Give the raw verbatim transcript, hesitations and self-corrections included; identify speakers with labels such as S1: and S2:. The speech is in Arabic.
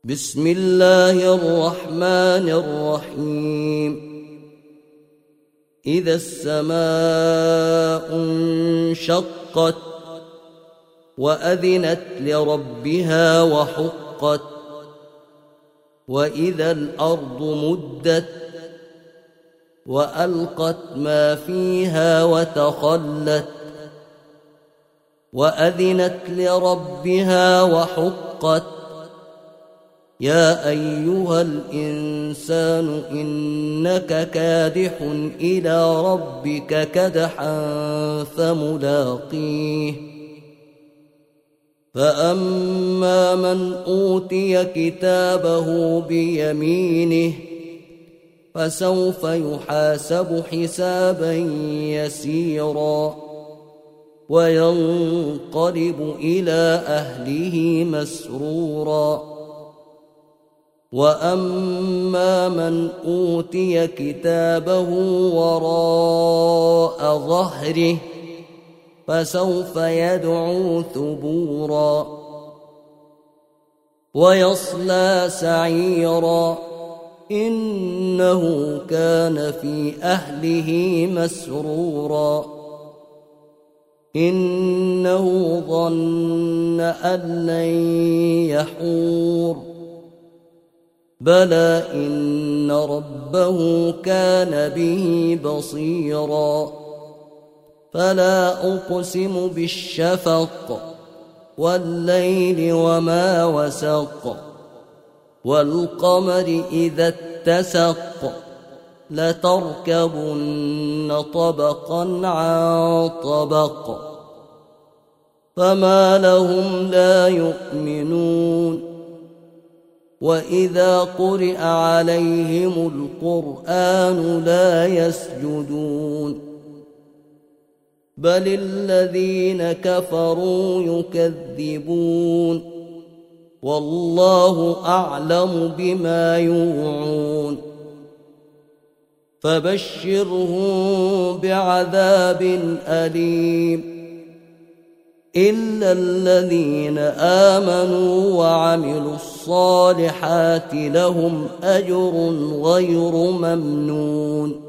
S1: بسم الله الرحمن الرحيم إذا السماء انشقت وأذنت لربها وحقت وإذا الأرض مدت وألقت ما فيها وتخلت وأذنت لربها وحقت يا أيها الإنسان إنك كادح إلى ربك كدحا فملاقيه فأما من أوتي كتابه بيمينه فسوف يحاسب حسابا يسيرا وينقلب إلى أهله مسرورا وأما من أوتي كتابه وراء ظهره فسوف يدعو ثبورا ويصلى سعيرا إنه كان في أهله مسرورا إنه ظن أن لن يحور بلى إن ربه كان به بصيرا فلا أقسم بالشفق والليل وما وسق والقمر إذا اتسق لتركبن طبقا عن طبق فما لهم لا يؤمنون وإذا قرئ عليهم القرآن لا يسجدون بل الذين كفروا يكذبون والله أعلم بما يوعون فبشرهم بعذاب أليم إلا الذين آمنوا وعملوا الصالحات لهم أجر غير ممنون